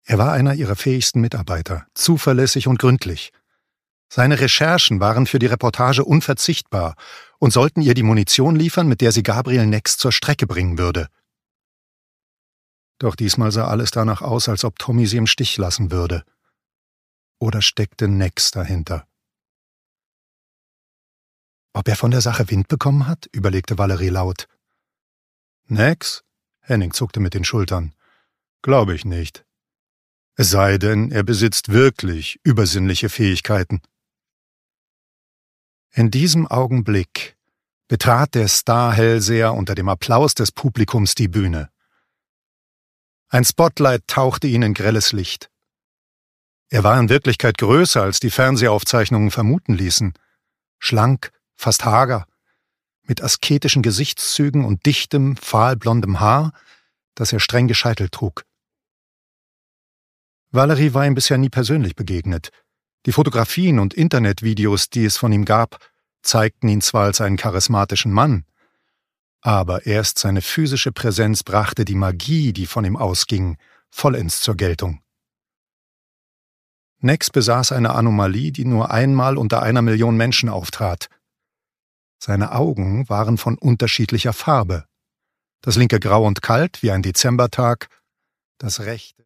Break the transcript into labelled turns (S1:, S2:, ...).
S1: Er war einer ihrer fähigsten Mitarbeiter, zuverlässig und gründlich. Seine Recherchen waren für die Reportage unverzichtbar und sollten ihr die Munition liefern, mit der sie Gabriel Nex zur Strecke bringen würde. Doch diesmal sah alles danach aus, als ob Tommy sie im Stich lassen würde. Oder steckte Nex dahinter? Ob er von der Sache Wind bekommen hat, überlegte Valerie laut. Nex? Henning zuckte mit den Schultern. Glaube ich nicht. Es sei denn, er besitzt wirklich übersinnliche Fähigkeiten. In diesem Augenblick betrat der Star-Hellseher unter dem Applaus des Publikums die Bühne. Ein Spotlight tauchte ihn in grelles Licht. Er war in Wirklichkeit größer, als die Fernsehaufzeichnungen vermuten ließen. Schlank, fast hager, mit asketischen Gesichtszügen und dichtem, fahlblondem Haar, das er streng gescheitelt trug. Valerie war ihm bisher nie persönlich begegnet. Die Fotografien und Internetvideos, die es von ihm gab, zeigten ihn zwar als einen charismatischen Mann, aber erst seine physische Präsenz brachte die Magie, die von ihm ausging, vollends zur Geltung. Nex besaß eine Anomalie, die nur einmal unter 1 Million Menschen auftrat. Seine Augen waren von unterschiedlicher Farbe. Das linke grau und kalt wie ein Dezembertag, das rechte